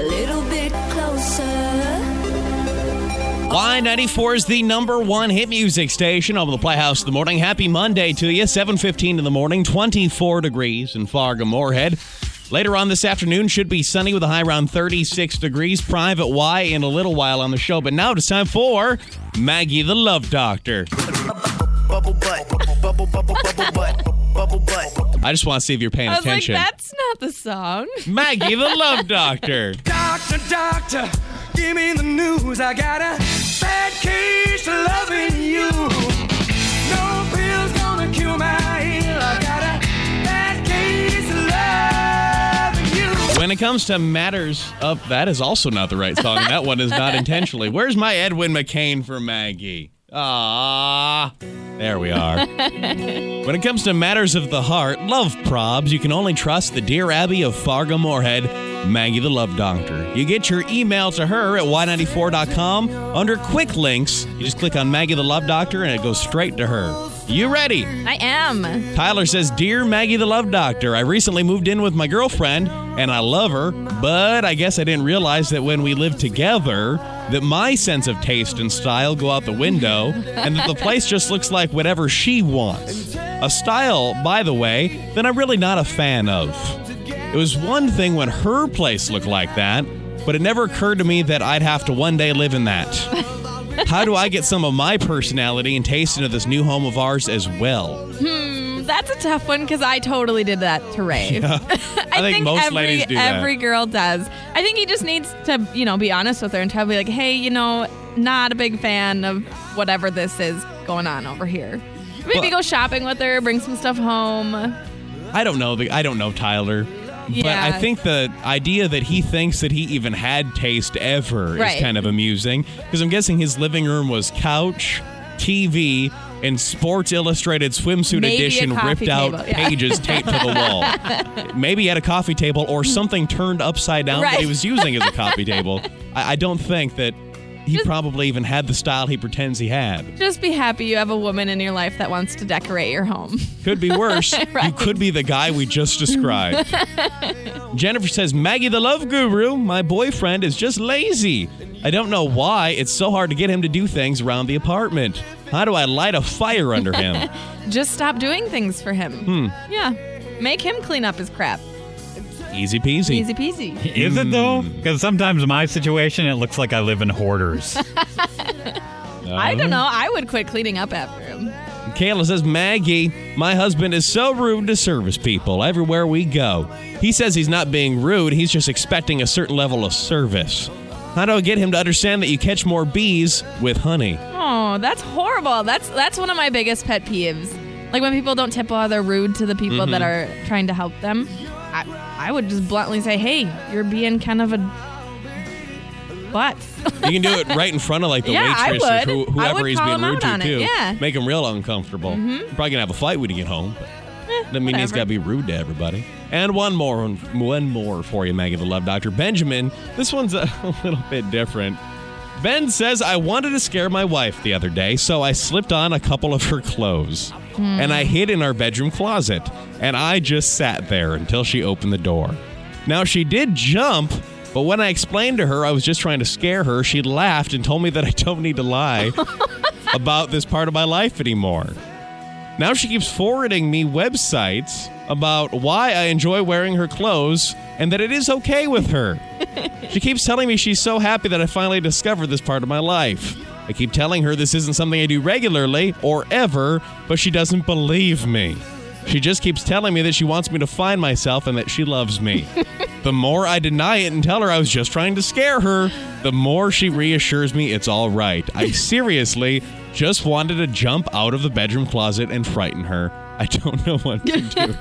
a little bit closer. Y94 is the number one hit music station on the Playhouse in the morning. Happy Monday to you. 7:15 in the morning, 24 degrees in Fargo-Moorhead. Later on this afternoon, should be sunny with a high around 36 degrees. Private Y in a little while on the show. But now it's time for Maggie the Love Doctor. Bubble butt, bubble, bubble, bubble butt, bubble butt. I just want to see if you're paying attention. Like, that's not the song. Maggie the Love Doctor. Doctor, doctor, give me the news. I got a bad case of loving you. No pill's gonna cure my ill. I got a bad case of loving you. When it comes to matters of... That is also not the right song. That one is not intentionally. Where's my Edwin McCain for Maggie? Ah, there we are. When it comes to matters of the heart, love probs, you can only trust the Dear Abby of Fargo-Moorhead, Maggie the Love Doctor. You get your email to her at y94.com. Under quick links, you just click on Maggie the Love Doctor and it goes straight to her. You ready? I am. Tyler says, Dear Maggie the Love Doctor, I recently moved in with my girlfriend and I love her, but I guess I didn't realize that when we lived together that my sense of taste and style go out the window and that the place just looks like whatever she wants. A style, by the way, that I'm really not a fan of. It was one thing when her place looked like that, but it never occurred to me that I'd have to one day live in that. How do I get some of my personality and taste into this new home of ours as well? That's a tough one because I totally did that to Ray. Yeah. I think most ladies do that. Every girl does. I think he just needs to, be honest with her and tell me like, hey, not a big fan of whatever this is going on over here. Maybe go shopping with her, bring some stuff home. I don't know Tyler. Yeah. But I think the idea that he thinks that he even had taste ever is kind of amusing. Because I'm guessing his living room was couch, TV, and Sports Illustrated swimsuit edition ripped out pages taped to the wall. Maybe he had a coffee table or something turned upside down that he was using as a coffee table. I don't think that he probably even had the style he pretends he had. Just be happy you have a woman in your life that wants to decorate your home. Could be worse. Right. You could be the guy we just described. Jennifer says, Maggie the Love Guru, my boyfriend is just lazy. I don't know why it's so hard to get him to do things around the apartment. How do I light a fire under him? Just stop doing things for him. Yeah. Make him clean up his crap. Easy peasy. Easy peasy. Is it, though? Because sometimes in my situation, it looks like I live in hoarders. I don't know. I would quit cleaning up after him. Kayla says, Maggie, my husband is so rude to service people everywhere we go. He says he's not being rude. He's just expecting a certain level of service. How do I get him to understand that you catch more bees with honey? Oh, that's horrible. That's one of my biggest pet peeves. Like when people don't tip while they're rude to the people that are trying to help them. I would just bluntly say, hey, you're being kind of a butt. You can do it right in front of like the waitress or whoever he's being rude to, too. Yeah. Make him real uncomfortable. You're probably going to have a fight when you get home. But doesn't mean he's got to be rude to everybody. And one more for you, Maggie the Love Doctor. Benjamin, this one's a little bit different. Ben says, I wanted to scare my wife the other day, so I slipped on a couple of her clothes. And I hid in our bedroom closet. And I just sat there until she opened the door. Now, she did jump, but when I explained to her I was just trying to scare her, she laughed and told me that I don't need to lie about this part of my life anymore. Now she keeps forwarding me websites about why I enjoy wearing her clothes and that it is okay with her. She keeps telling me she's so happy that I finally discovered this part of my life. I keep telling her this isn't something I do regularly or ever, but she doesn't believe me. She just keeps telling me that she wants me to find myself and that she loves me. The more I deny it and tell her I was just trying to scare her, the more she reassures me it's all right. I seriously just wanted to jump out of the bedroom closet and frighten her. I don't know what to do.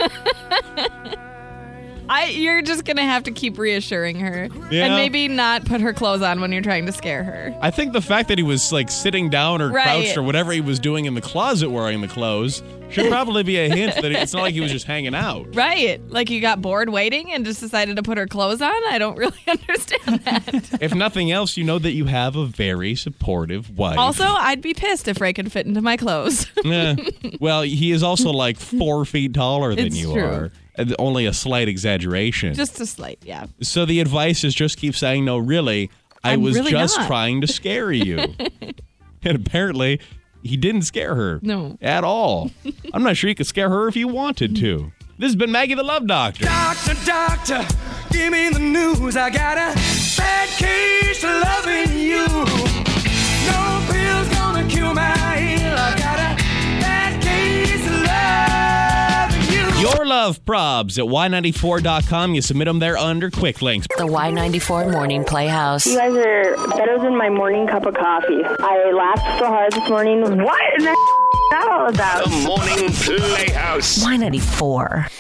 You're just going to have to keep reassuring her. Yeah. And maybe not put her clothes on when you're trying to scare her. I think the fact that he was like sitting down or crouched or whatever he was doing in the closet wearing the clothes should probably be a hint that it's not like he was just hanging out. Right. Like you got bored waiting and just decided to put her clothes on? I don't really understand that. If nothing else, you know that you have a very supportive wife. Also, I'd be pissed if Ray could fit into my clothes. Well, he is also like 4 feet taller than It's you true. are. only a slight exaggeration. Just a slight, yeah. So the advice is just keep saying, no, really, I was really just not. trying to scare you. And apparently, he didn't scare her. No. At all. I'm not sure you could scare her if you wanted to. This has been Maggie the Love Doctor. Doctor, doctor, give me the news. I got a bad case of loving you. No pill's gonna cure my ill. I got a bad case of loving you. Your love probs at y94.com. You submit them there under quick links. The Y94 Morning Playhouse. You guys are better than my morning cup of coffee. I laughed so hard this morning. What in the that all about? The Morning Playhouse. Y94.